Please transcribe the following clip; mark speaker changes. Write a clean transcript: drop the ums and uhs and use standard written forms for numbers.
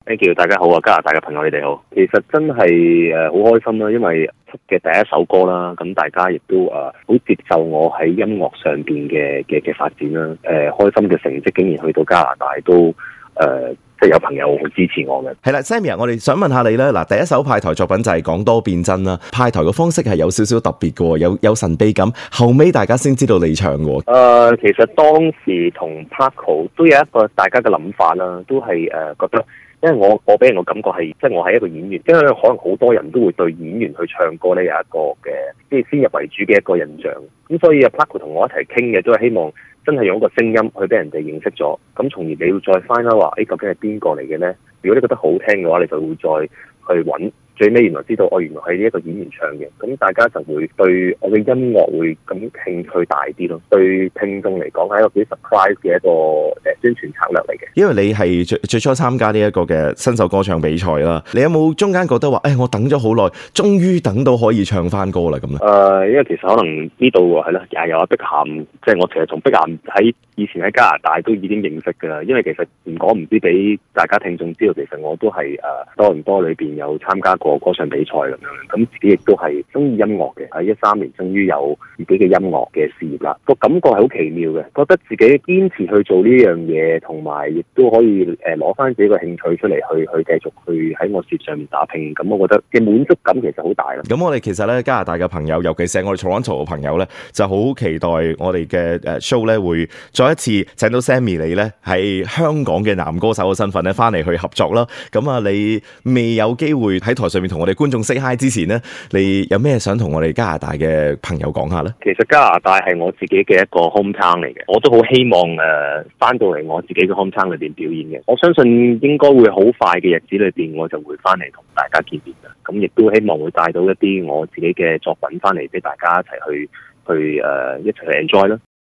Speaker 1: Thank you，大家好啊，加拿大嘅朋友你哋好。其實真係好開心啦，因為出嘅第一首歌啦，咁大家亦都好接受我喺音樂上邊嘅發展啦。開心嘅成績竟然去到加拿大都即係有朋友好支持我嘅。
Speaker 2: 係啦 ，Sammy 我哋想問下你咧，嗱，第一首派台作品就係講多變真啦，派台嘅方式係有少少特別嘅，有神秘感，後尾大家先知道你唱嘅。
Speaker 1: 其實當時同 Paco 都有一個大家嘅諗法啦，都係覺得。因為我俾人個感覺係，即係我係一個演員，因為可能好多人都會對演員去唱歌呢有一個嘅即係先入為主嘅一個印象，咁所以阿 Paco 同我一齊傾嘅都係希望真係用一個聲音去俾人哋認識咗，咁從而你要再 find out 話，究竟係邊個嚟嘅呢？如果你覺得好聽嘅話，你就會再去揾。最尾原來知道原來係呢一個演員唱嘅，咁大家就會對我嘅音樂會咁興趣大啲咯。對聽眾嚟講係一個幾 surprise 嘅一個宣傳策略嚟嘅。
Speaker 2: 因為你係最初參加呢一個嘅新手歌唱比賽啦，你有冇中間覺得話，我等咗好耐，終於等到可以唱翻歌啦咁咧？
Speaker 1: 因為其實可能呢度係啦，又有阿碧咸，即係我其實同碧咸喺以前喺加拿大都已經認識㗎啦。因為其實唔講唔知俾大家聽眾知道，其實我都係多倫多裏邊有參加過歌唱比賽咁樣，咁自己亦都係中意音樂嘅。喺13年終於有自己嘅音樂嘅事業啦，個感覺係好奇妙嘅，覺得自己堅持去做呢樣嘢，同埋亦都可以攞翻自己個興趣出嚟去繼續去喺我事業上面打拼，咁我覺得嘅滿足感其實好大啦。
Speaker 2: 咁我哋其實咧加拿大嘅朋友，尤其是我哋 Toronto 嘅朋友咧，就好期待我哋嘅show 咧會再一次請到 Sammy 你咧喺香港嘅男歌手嘅身份咧翻嚟去合作啦。咁啊，你未有機會喺台上面同我哋觀眾 say hi 之前呢，你有咩想同我哋加拿大嘅朋友講下呢？
Speaker 1: 其實加拿大係我自己嘅一個 home town 嚟嘅，我都好希望翻到嚟我自己嘅 home town 裏邊表演嘅。我相信應該會好快嘅日子裏邊，我就會翻嚟同大家見面嘅。咁亦都希望會帶到一啲我自己嘅作品翻嚟俾大家一齊去一齊去 enjoy 啦。